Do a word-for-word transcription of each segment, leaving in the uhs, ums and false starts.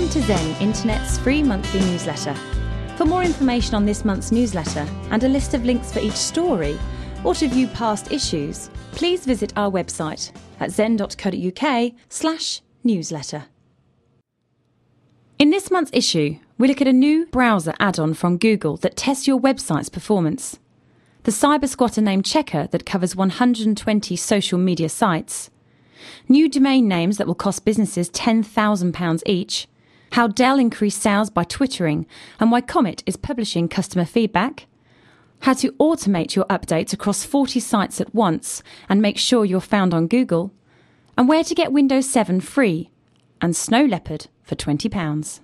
Welcome to Zen Internet's free monthly newsletter. For more information on this month's newsletter and a list of links for each story, or to view past issues, please visit our website at zen.co.uk slash newsletter. In this month's issue, we look at a new browser add-on from Google that tests your website's performance, the CyberSquatter name checker that covers one hundred twenty social media sites, new domain names that will cost businesses ten thousand pounds each, how Dell increased sales by twittering, and why Comet is publishing customer feedback, how to automate your updates across forty sites at once and make sure you're found on Google, and where to get Windows seven free, and Snow Leopard for twenty pounds.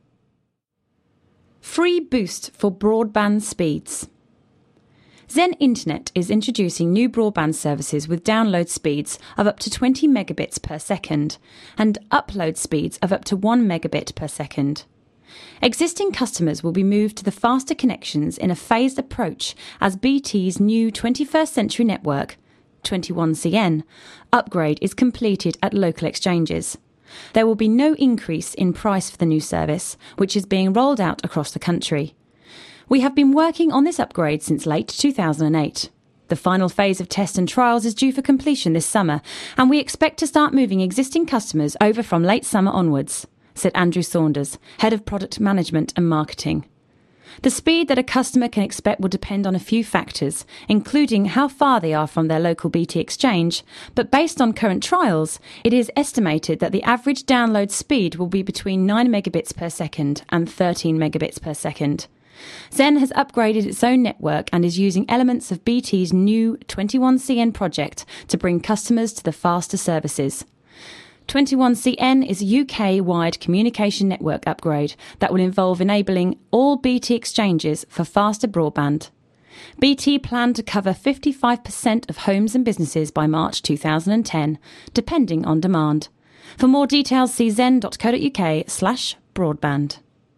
Free boost for broadband speeds. Zen Internet is introducing new broadband services with download speeds of up to twenty megabits per second and upload speeds of up to one megabit per second. Existing customers will be moved to the faster connections in a phased approach as B T's new twenty-first century network, twenty-one C N, upgrade is completed at local exchanges. There will be no increase in price for the new service, which is being rolled out across the country. We have been working on this upgrade since late two thousand eight. The final phase of tests and trials is due for completion this summer, and we expect to start moving existing customers over from late summer onwards, said Andrew Saunders, Head of Product Management and Marketing. The speed that a customer can expect will depend on a few factors, including how far they are from their local B T exchange, but based on current trials, it is estimated that the average download speed will be between nine megabits per second and thirteen megabits per second. Zen has upgraded its own network and is using elements of B T's new twenty-one C N project to bring customers to the faster services. twenty-one C N is a U K-wide communication network upgrade that will involve enabling all B T exchanges for faster broadband. B T plan to cover fifty-five percent of homes and businesses by March two thousand ten, depending on demand. For more details, see zen.co.uk slash broadband.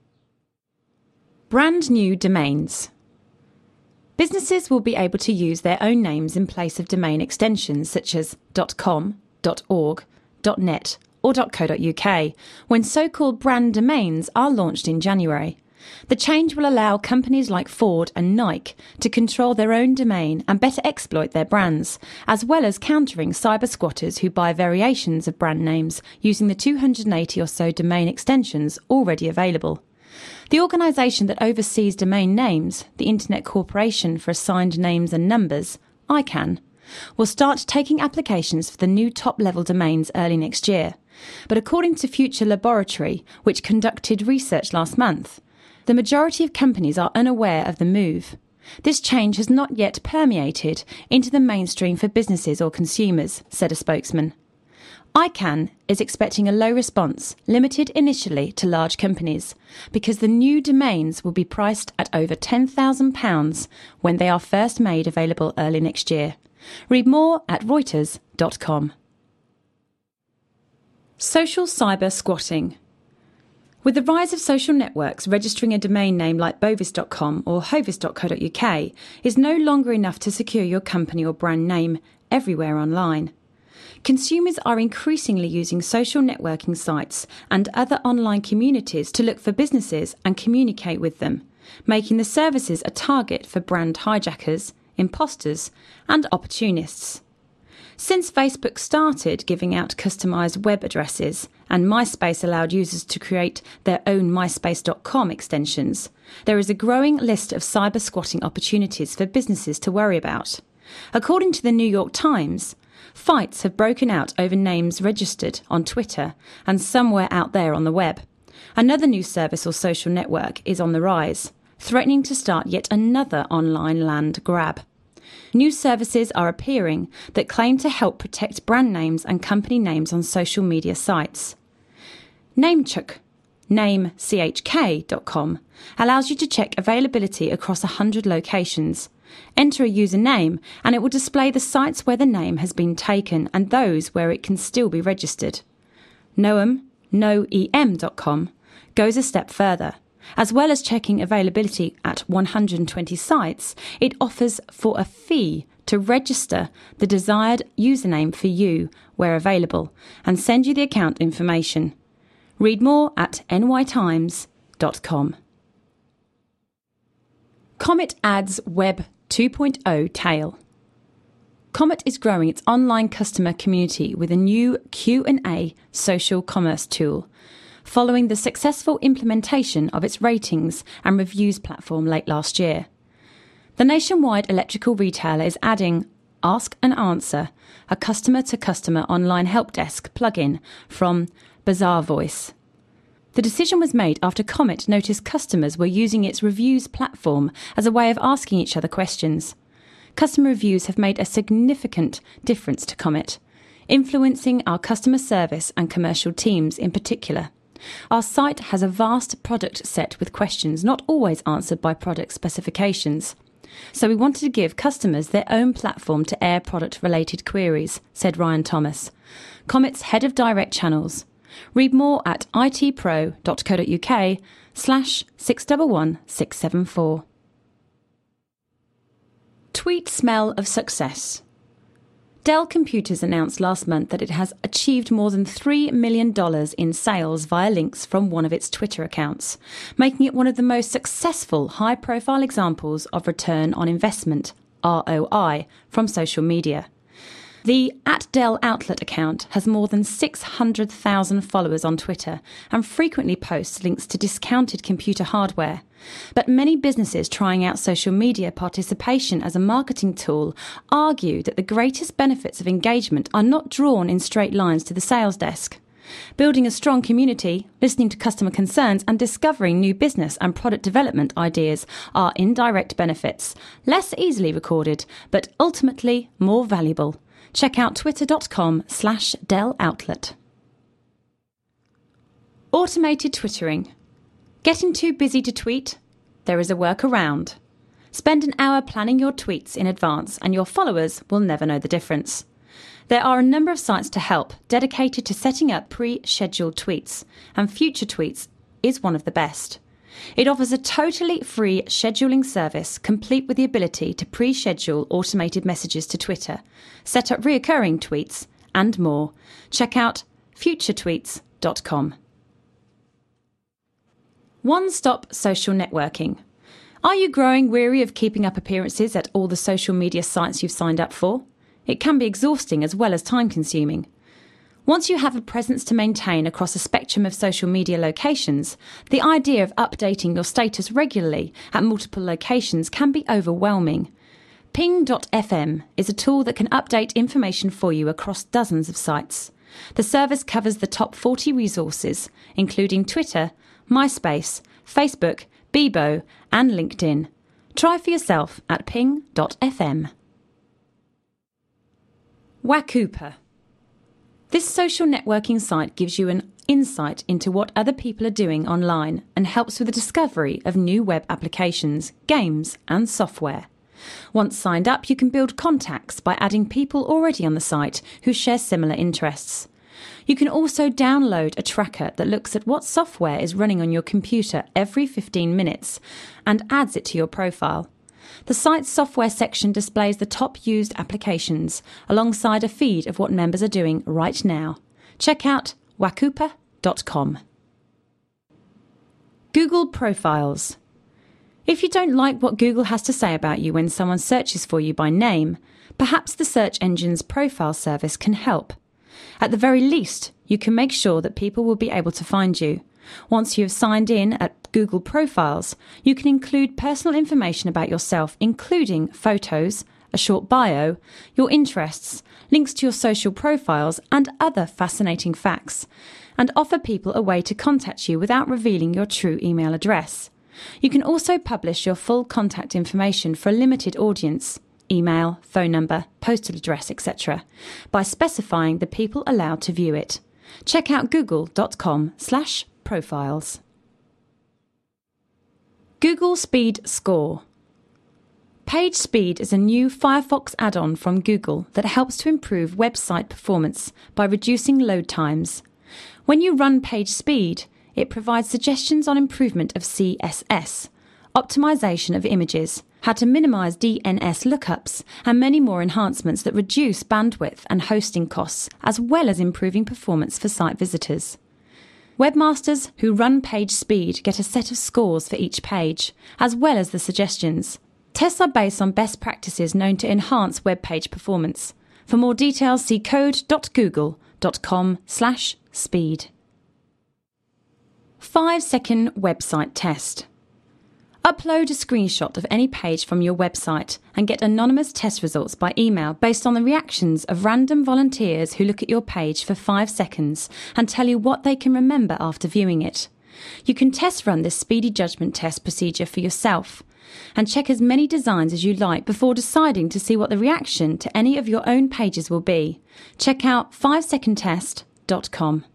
Brand new domains. Businesses will be able to use their own names in place of domain extensions such as .com, .org, .net or .co.uk when so-called brand domains are launched in January. The change will allow companies like Ford and Nike to control their own domain and better exploit their brands, as well as countering cyber squatters who buy variations of brand names using the two hundred eighty or so domain extensions already available. The organisation that oversees domain names, the Internet Corporation for Assigned Names and Numbers, I CANN, will start taking applications for the new top-level domains early next year. But according to Future Laboratory, which conducted research last month, the majority of companies are unaware of the move. This change has not yet permeated into the mainstream for businesses or consumers, said a spokesman. I CANN is expecting a low response, limited initially to large companies, because the new domains will be priced at over ten thousand pounds when they are first made available early next year. Read more at reuters dot com. Social cyber squatting. With the rise of social networks, registering a domain name like bovis dot com or hovis dot co dot uk is no longer enough to secure your company or brand name everywhere online. Consumers are increasingly using social networking sites and other online communities to look for businesses and communicate with them, making the services a target for brand hijackers, imposters, and opportunists. Since Facebook started giving out customised web addresses and MySpace allowed users to create their own myspace dot com extensions, there is a growing list of cyber squatting opportunities for businesses to worry about. According to the New York Times, fights have broken out over names registered on Twitter and somewhere out there on the web. Another new service or social network is on the rise, threatening to start yet another online land grab. New services are appearing that claim to help protect brand names and company names on social media sites. Namecheck, name c h k dot com, allows you to check availability across one hundred locations. Enter a username and it will display the sites where the name has been taken and those where it can still be registered. Noem, no e m dot com, goes a step further. As well as checking availability at one hundred twenty sites, it offers for a fee to register the desired username for you where available and send you the account information. Read more at n y times dot com. Comet adds Web two point oh tail. Comet is growing its online customer community with a new Q and A social commerce tool, following the successful implementation of its ratings and reviews platform late last year. The nationwide electrical retailer is adding Ask and Answer, a customer-to-customer online help desk plugin from Bazaarvoice. The decision was made after Comet noticed customers were using its reviews platform as a way of asking each other questions. Customer reviews have made a significant difference to Comet, influencing our customer service and commercial teams in particular. Our site has a vast product set with questions not always answered by product specifications. So we wanted to give customers their own platform to air product-related queries, said Ryan Thomas, Comet's head of direct channels. Read more at itpro.co.uk slash six one one six seven four. Tweet smell of success. Dell Computers announced last month that it has achieved more than three million dollars in sales via links from one of its Twitter accounts, making it one of the most successful high-profile examples of return on investment, R O I, from social media. The at Dell Outlet account has more than six hundred thousand followers on Twitter and frequently posts links to discounted computer hardware. But many businesses trying out social media participation as a marketing tool argue that the greatest benefits of engagement are not drawn in straight lines to the sales desk. Building a strong community, listening to customer concerns and discovering new business and product development ideas are indirect benefits, less easily recorded, but ultimately more valuable. Check out twitter.com slash Dell Outlet. Automated twittering. Getting too busy to tweet? There is a workaround. Spend an hour planning your tweets in advance and your followers will never know the difference. There are a number of sites to help dedicated to setting up pre-scheduled tweets, and Future Tweets is one of the best. It offers a totally free scheduling service complete with the ability to pre-schedule automated messages to Twitter, set up reoccurring tweets, and more. Check out future tweets dot com. One-stop social networking. Are you growing weary of keeping up appearances at all the social media sites you've signed up for? It can be exhausting as well as time-consuming. Once you have a presence to maintain across a spectrum of social media locations, the idea of updating your status regularly at multiple locations can be overwhelming. ping dot f m is a tool that can update information for you across dozens of sites. The service covers the top forty resources, including Twitter, MySpace, Facebook, Bebo, and LinkedIn. Try for yourself at ping dot f m. Wakoopa. This social networking site gives you an insight into what other people are doing online and helps with the discovery of new web applications, games, and software. Once signed up, you can build contacts by adding people already on the site who share similar interests. You can also download a tracker that looks at what software is running on your computer every fifteen minutes and adds it to your profile. The site's software section displays the top used applications, alongside a feed of what members are doing right now. Check out wakoopa dot com. Google Profiles. If you don't like what Google has to say about you when someone searches for you by name, perhaps the search engine's profile service can help. At the very least, you can make sure that people will be able to find you. Once you have signed in at Google Profiles, you can include personal information about yourself, including photos, a short bio, your interests, links to your social profiles, and other fascinating facts, and offer people a way to contact you without revealing your true email address. You can also publish your full contact information for a limited audience, email, phone number, postal address, et cetera, by specifying the people allowed to view it. Check out google.com slash profiles. Google Speed Score. Page Speed is a new Firefox add-on from Google that helps to improve website performance by reducing load times. When you run Page Speed, it provides suggestions on improvement of C S S, optimization of images, how to minimize D N S lookups, and many more enhancements that reduce bandwidth and hosting costs, as well as improving performance for site visitors. Webmasters who run page speed get a set of scores for each page, as well as the suggestions. Tests are based on best practices known to enhance web page performance. For more details, see code.google.com slash speed. five second website test. Upload a screenshot of any page from your website and get anonymous test results by email based on the reactions of random volunteers who look at your page for five seconds and tell you what they can remember after viewing it. You can test run this speedy judgment test procedure for yourself and check as many designs as you like before deciding to see what the reaction to any of your own pages will be. Check out five second test dot com.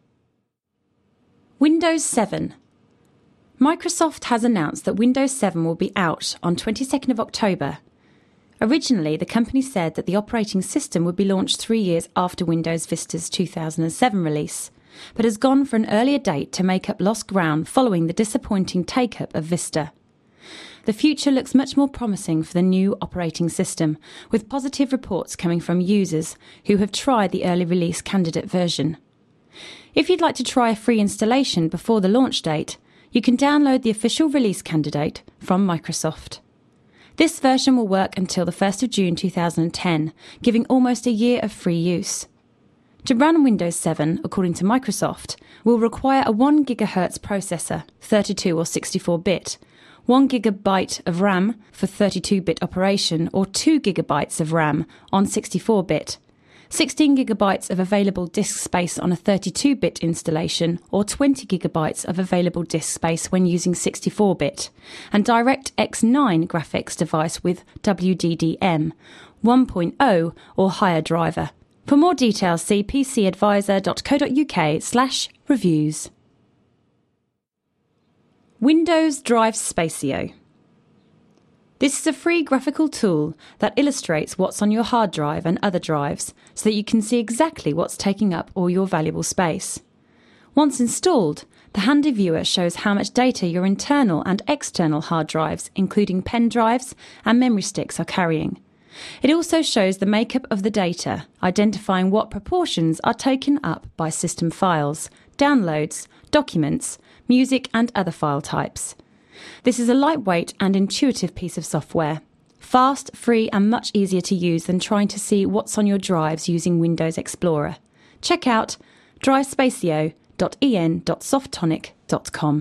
Windows seven. Microsoft has announced that Windows seven will be out on twenty-second of October. Originally, the company said that the operating system would be launched three years after Windows Vista's two thousand seven release, but has gone for an earlier date to make up lost ground following the disappointing take-up of Vista. The future looks much more promising for the new operating system, with positive reports coming from users who have tried the early release candidate version. If you'd like to try a free installation before the launch date, you can download the official release candidate from Microsoft. This version will work until the first of June two thousand ten, giving almost a year of free use. To run Windows seven, according to Microsoft, will require a one gigahertz processor, thirty-two or sixty-four bit, one gigabyte of RAM for thirty-two bit operation or two gigabytes of RAM on sixty-four bit, sixteen gigabytes of available disk space on a thirty-two bit installation or twenty gigabytes of available disk space when using sixty-four bit, and DirectX nine graphics device with W D D M one point oh or higher driver. For more details, see pcadvisor.co.uk slash reviews. Windows Drive Spacio. This is a free graphical tool that illustrates what's on your hard drive and other drives so that you can see exactly what's taking up all your valuable space. Once installed, the handy viewer shows how much data your internal and external hard drives, including pen drives and memory sticks, are carrying. It also shows the makeup of the data, identifying what proportions are taken up by system files, downloads, documents, music and other file types. This is a lightweight and intuitive piece of software. Fast, free and much easier to use than trying to see what's on your drives using Windows Explorer. Check out drive spacio dot e n dot softonic dot com.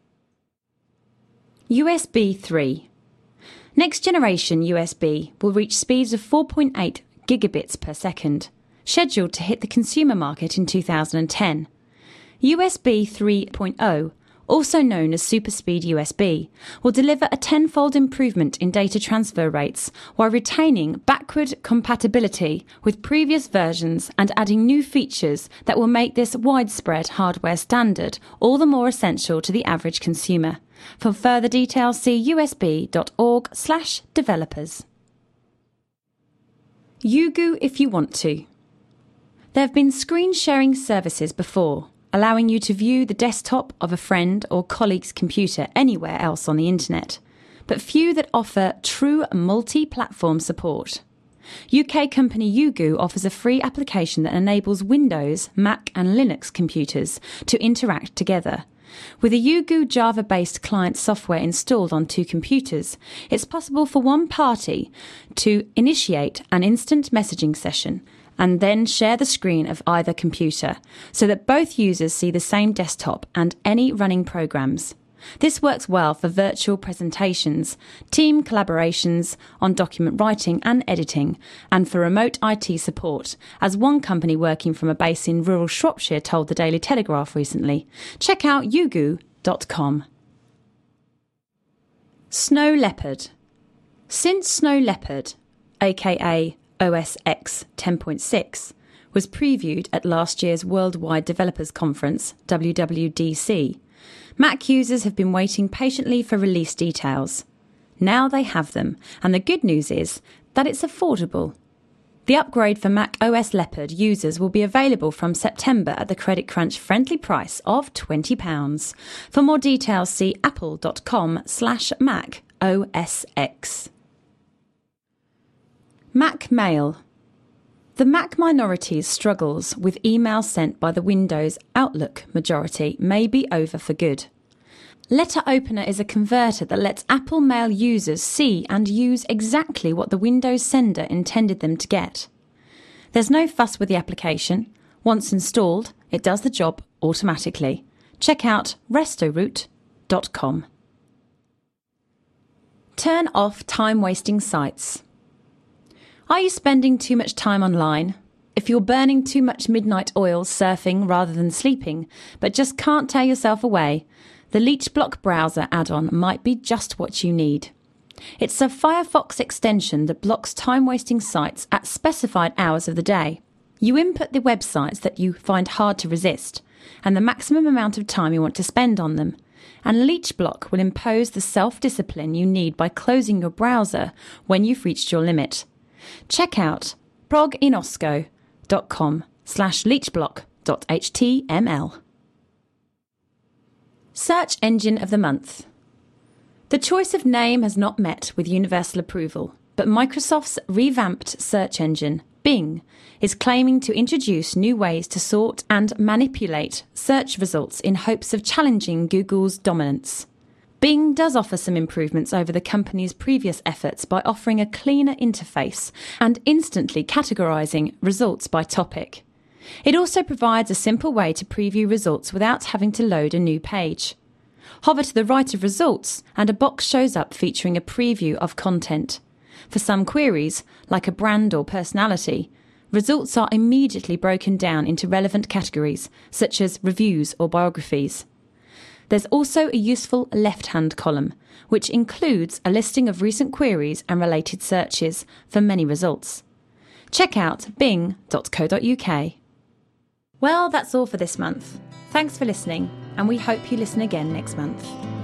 U S B three. Next generation U S B will reach speeds of four point eight gigabits per second, scheduled to hit the consumer market in two thousand ten. U S B three point oh, also known as Superspeed U S B, will deliver a tenfold improvement in data transfer rates while retaining backward compatibility with previous versions and adding new features that will make this widespread hardware standard all the more essential to the average consumer. For further details, see usb.org slash developers. Yugu if you want to. There have been screen sharing services before, allowing you to view the desktop of a friend or colleague's computer anywhere else on the internet, but few that offer true multi-platform support. U K company Yugu offers a free application that enables Windows, Mac and Linux computers to interact together. With a Yugu Java-based client software installed on two computers, it's possible for one party to initiate an instant messaging session and then share the screen of either computer so that both users see the same desktop and any running programs. This works well for virtual presentations, team collaborations on document writing and editing, and for remote I T support, as one company working from a base in rural Shropshire told the Daily Telegraph recently. Check out yugu dot com. Snow Leopard. Since Snow Leopard, aka O S X ten point six, was previewed at last year's Worldwide Developers Conference, W W D C, Mac users have been waiting patiently for release details. Now they have them, and the good news is that it's affordable. The upgrade for Mac O S Leopard users will be available from September at the Credit Crunch friendly price of twenty pounds. For more details, see apple.com slash Mac OS X. Mac Mail. The Mac minority's struggles with emails sent by the Windows Outlook majority may be over for good. Letter Opener is a converter that lets Apple Mail users see and use exactly what the Windows sender intended them to get. There's no fuss with the application. Once installed, it does the job automatically. Check out restoroot dot com. Turn off time-wasting sites. Are you spending too much time online? If you're burning too much midnight oil surfing rather than sleeping, but just can't tear yourself away, the LeechBlock browser add-on might be just what you need. It's a Firefox extension that blocks time-wasting sites at specified hours of the day. You input the websites that you find hard to resist, and the maximum amount of time you want to spend on them, and LeechBlock will impose the self-discipline you need by closing your browser when you've reached your limit. Check out proginosco.com slash leechblock.html. Search Engine of the Month. The choice of name has not met with universal approval, but Microsoft's revamped search engine, Bing, is claiming to introduce new ways to sort and manipulate search results in hopes of challenging Google's dominance. Bing does offer some improvements over the company's previous efforts by offering a cleaner interface and instantly categorizing results by topic. It also provides a simple way to preview results without having to load a new page. Hover to the right of results and a box shows up featuring a preview of content. For some queries, like a brand or personality, results are immediately broken down into relevant categories, such as reviews or biographies. There's also a useful left-hand column, which includes a listing of recent queries and related searches for many results. Check out bing dot co dot uk. Well, that's all for this month. Thanks for listening, and we hope you listen again next month.